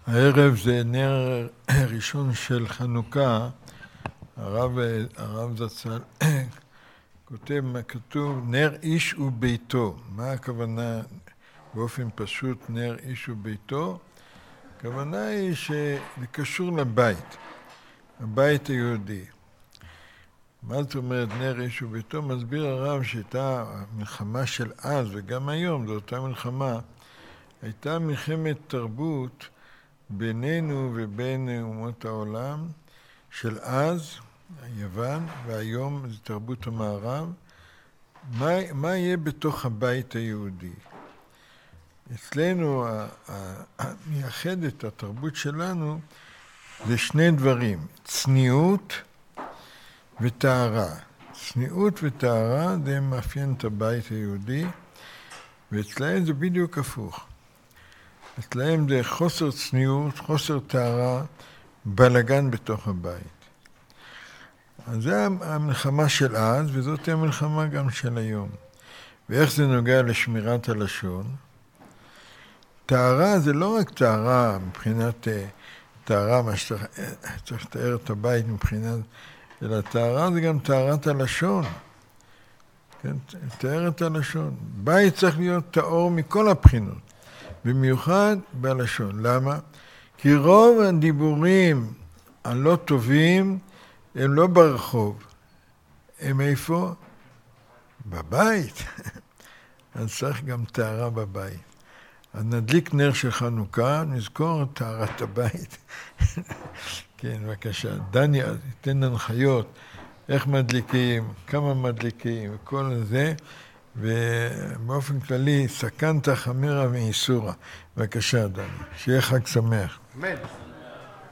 הערב זה נר ראשון של חנוכה. הרב זצ"ל כתוב נר איש וביתו. מה הכוונה באופן פשוט נר איש וביתו? הכוונה היא שזה קשור לבית, הבית היהודי. מה זאת אומרת נר איש וביתו? מסביר הרב שהייתה מלחמה של אז וגם היום, זו אותה מלחמה, הייתה מלחמת תרבות בינינו ובין אומות העולם של אז, יוון, והיום זה תרבות המערב. מה יהיה בתוך הבית היהודי? אצלנו, מייחד את התרבות שלנו, זה שני דברים, צניעות וטהרה. צניעות וטהרה זה מאפיין את הבית היהודי, ואצלהם זה בדיוק הפוך. אצלהם זה חוסר צניעות, חוסר טהרה, בלגן בתוך הבית. אז זה המלחמה של אז, וזאת המלחמה גם של היום. ואיך זה נוגע לשמירת הלשון? טהרה זה לא רק טהרה מבחינת טהרה, מה שצריך לתאר את הבית מבחינת, אלא טהרה זה גם טהרת הלשון. כן? תאר את הלשון. בית צריך להיות טהור מכל הבחינות. במיוחד בלשון. למה? כי רוב הדיבורים הלא טובים הם לא ברחוב. הם איפה? בבית. אז צריך גם טהרה בבית. אז נדליק נר של חנוכה, נזכור את טהרת הבית. כן, בבקשה. דני, תן הנחיות איך מדליקים, כמה מדליקים, וכל זה. ובאופן כללי, סכנת חמירה ואיסורה. בבקשה, דני. שיהיה חג שמח. אמן.